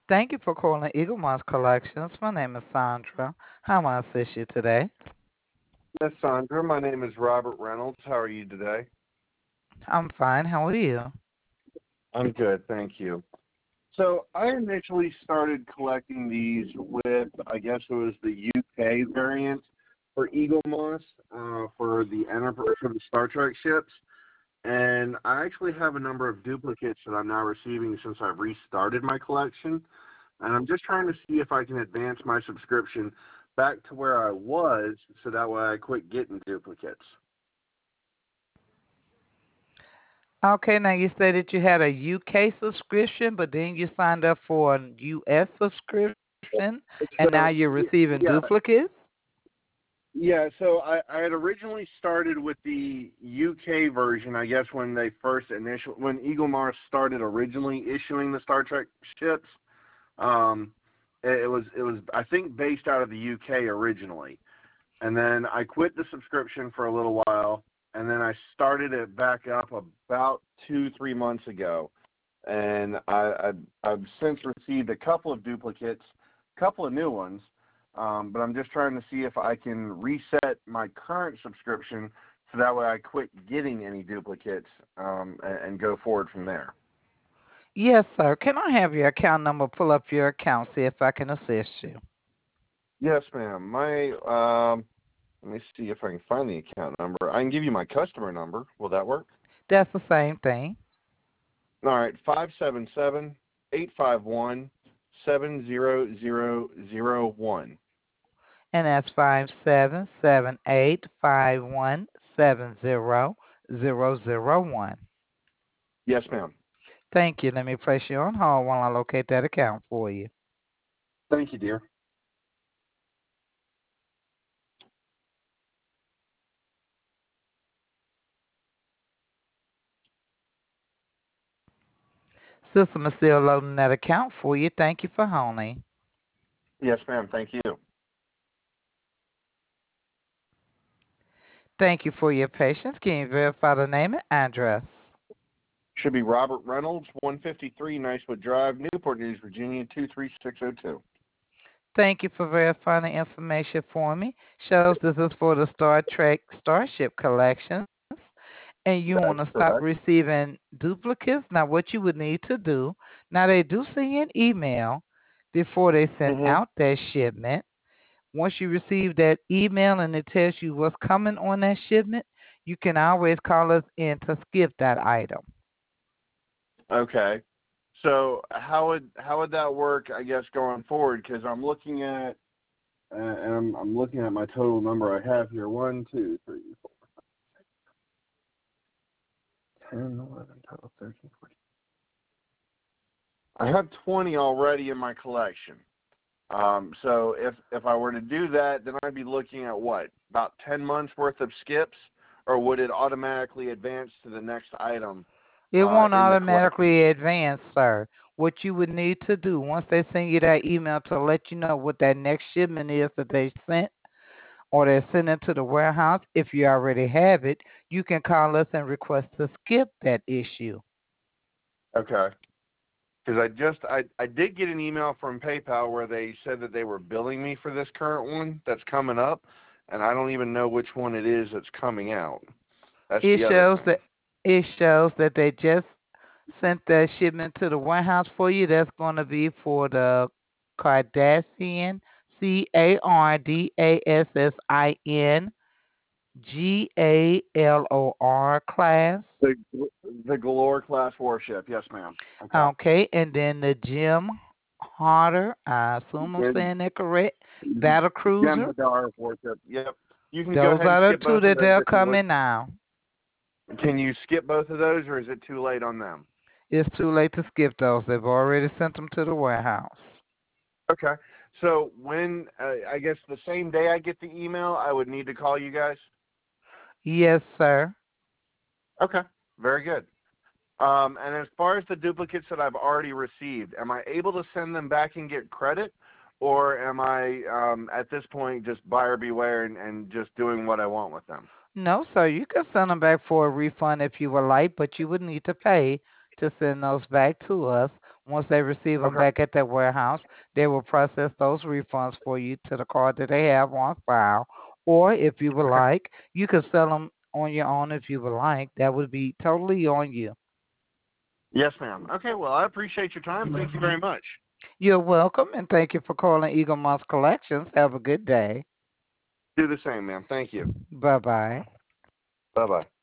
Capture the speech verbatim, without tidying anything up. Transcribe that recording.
Thank you for calling Eagle Moss Collections. My name is Sandra. How may I assist you today? Miss Sandra, my name is Robert Reynolds. How are you today? I'm fine. How are you? I'm good, thank you. So I initially started collecting these with, I guess it was the U K variant for Eagle Moss uh, for the Enterprise for the Star Trek ships, and I actually have a number of duplicates that I'm now receiving since I've restarted my collection, and I'm just trying to see if I can advance my subscription back to where I was, so that way I quit getting duplicates. Okay, now you said that you had a U K subscription, but then you signed up for a U S subscription, and now you're So receiving yeah, duplicates? Yeah, so I, I had originally started with the U K version, I guess, when they first initial when Eagle Mars started originally issuing the Star Trek ships. Um, it, it was it was I think based out of the U K originally, and then I quit the subscription for a little while, and then I started it back up about two three months ago, and I, I've, I've since received a couple of duplicates, a couple of new ones, um, but I'm just trying to see if I can reset my current subscription so that way I quit getting any duplicates um, and, and go forward from there. Yes, sir. Can I have your account number? Pull up your account, see if I can assist you. Yes, ma'am. My um, let me see if I can find the account number. I can give you my customer number. Will that work? That's the same thing. All right, five seven seven eight five one seven zero zero zero one. And that's five seven seven eight five one seven zero zero zero one. Yes, ma'am. Thank you. Let me place you on hold while I locate that account for you. Thank you, dear. System is still loading that account for you. Thank you for holding. Yes, ma'am. Thank you. Thank you for your patience. Can you verify the name and address? Should be Robert Reynolds, one fifty-three Nicewood Drive, Newport News, Virginia, two three six zero two. Thank you for verifying the information for me. Shows this is for the Star Trek Starship Collections, and you want to That's stop correct. receiving duplicates. Now, what you would need to do, now they do send you an email before they send Mm-hmm. out that shipment. Once you receive that email and it tells you what's coming on that shipment, you can always call us in to skip that item. Okay. So how would how would that work? I guess going forward, because I'm looking at uh, and I'm, I'm looking at my total number I have here. One, two, three, four, ten, eleven, twelve, thirteen, fourteen. I have twenty already in my collection. Um, so if if I were to do that, then I'd be looking at what, about ten months worth of skips, or would it automatically advance to the next item It uh, won't in the collection? automatically advance, sir. What you would need to do once they send you that email to let you know what that next shipment is that they sent or they're sending to the warehouse, if you already have it, you can call us and request to skip that issue. Okay. Because I just I I did get an email from PayPal where they said that they were billing me for this current one that's coming up, and I don't even know which one it is that's coming out. That's It the other shows thing. that it shows that they just sent that shipment to the warehouse for you. That's going to be for the Kardashian, C A R D A S S I N G A L O R class. The the Galore class warship. Yes, ma'am. Okay. Okay, and then the Jim Harder, I assume I'm And saying that correct, Battle Gem Cruiser. Hadar warship. Yep. You can go Those ahead and are the skip two both of that those they're if you would. coming now. Can you skip both of those, or is it too late on them? It's too late to skip those. They've already sent them to the warehouse. Okay. So when uh, I guess the same day I get the email, I would need to call you guys. Yes, sir. Okay. Very good. Um, and as far as the duplicates that I've already received, am I able to send them back and get credit, or am I um, at this point just buyer beware and, and just doing what I want with them? No, sir. You can send them back for a refund if you would like, but you would need to pay to send those back to us. Once they receive them Okay. back at their warehouse, they will process those refunds for you to the card that they have on file. Or if you would Okay. like, you could sell them on your own if you would like. That would be totally on you. Yes, ma'am. Okay. Well, I appreciate your time. Thank you very much. You're welcome, and thank you for calling Eagle Moss Collections. Have a good day. Do the same, ma'am. Thank you. Bye bye. Bye bye.